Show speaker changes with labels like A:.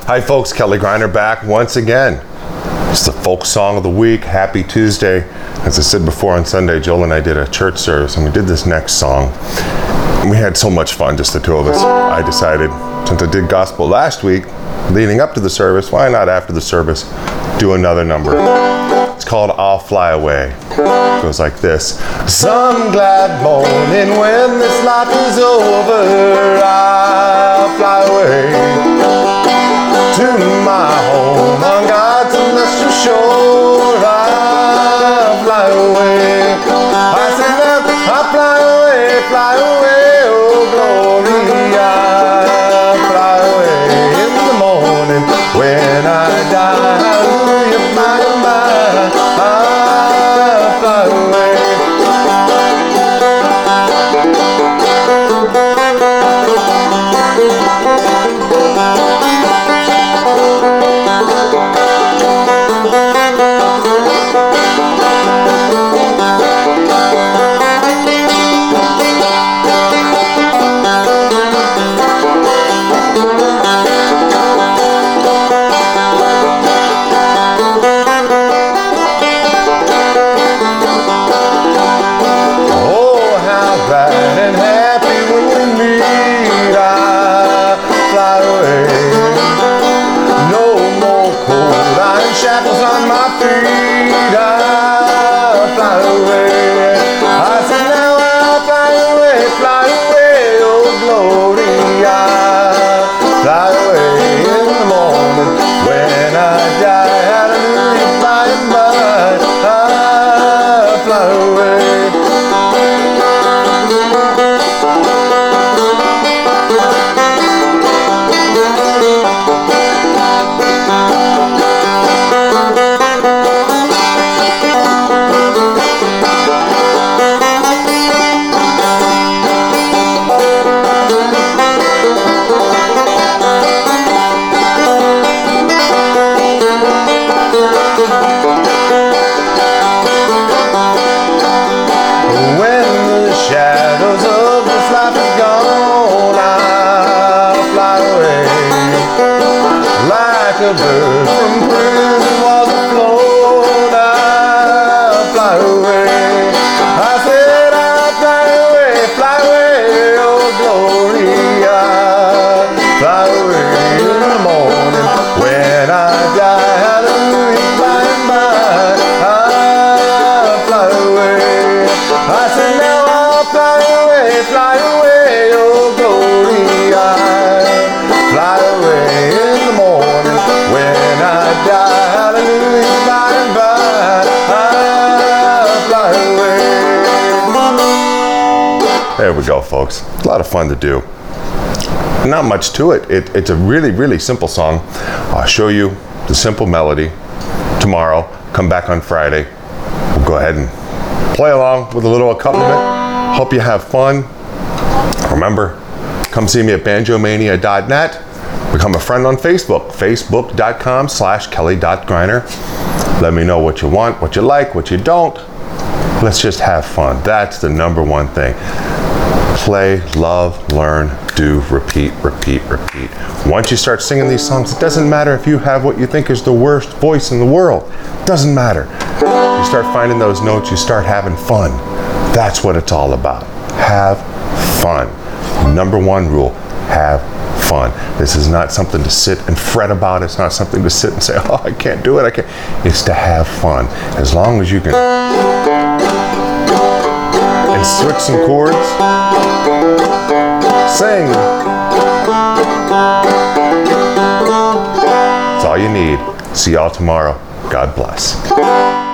A: Hi folks, Kelly Greiner back once again. It's the folk song of the week. Happy Tuesday. As I said before, on Sunday, Joel and I did a church service and we did this next song. And we had so much fun, just the two of us. I decided, since I did gospel last week, leading up to the service, why not after the service do another number? It's called I'll Fly Away. It goes like this. Some glad morning when this life is over, I'll fly away to my home on God's celestial shore. I'll fly away. I say that I'll fly away, oh glory. I'll fly away in the morning when I die. Hallelujah, my, I'll fly away. Shackles on my feet, I'll fly away. I said now I'll fly away, oh glory. I'll fly away in the morning when I die. Hallelujah, by and by, I'll fly away. Shadows of this life are gone, I'll fly away like a bird from prison walls afloat. I'll fly away. I said I'll fly away, oh glory. I'll fly away in the morning when I die. Hallelujah, by and by, I'll fly away. I said now fly away, oh glory. I fly away in the morning when I die. Hallelujah, by and by, I'll fly away. There we go, folks. A lot of fun to do. Not much to it. It's a really, really simple song. I'll show you the simple melody tomorrow. Come back on Friday. We'll go ahead and play along with a little accompaniment. Hope you have fun. Remember, come see me at banjomania.net. Become a friend on Facebook, facebook.com/kelly.greiner. Let me know what you want, what you like, what you don't. Let's just have fun. That's the number one thing. Play, love, learn, do, repeat, repeat, repeat. Once you start singing these songs, it doesn't matter if you have what you think is the worst voice in the world. Doesn't matter. You start finding those notes, you start having fun. That's what it's all about. Have fun. Number one rule, have fun. This is not something to sit and fret about. It's not something to sit and say, oh, I can't do it. I can't. It's to have fun. As long as you can. And switch some chords. Sing. That's all you need. See y'all tomorrow. God bless.